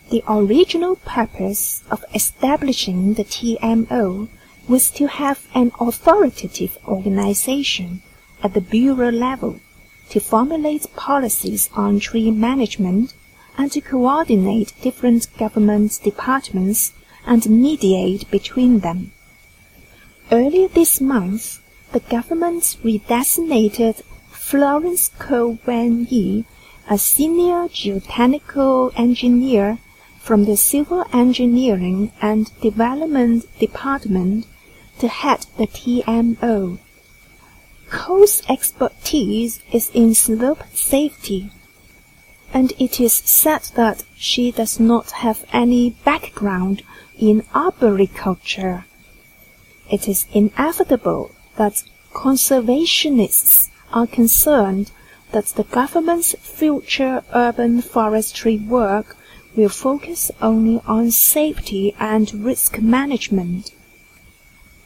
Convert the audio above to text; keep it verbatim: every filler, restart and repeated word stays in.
The original purpose of establishing the T M O was to have an authoritative organization at the bureau level to formulate policies on tree management and to coordinate different government departments and mediate between them. Earlier this month, the government redesignated Florence Ko Wen-yi, a senior geotechnical engineer from the Civil Engineering and Development Department, to head the T M O. Ko's expertise is in slope safety, and it is said that she does not have any background in arboriculture. It is inevitable that conservationists are concerned that the government's future urban forestry work will focus only on safety and risk management.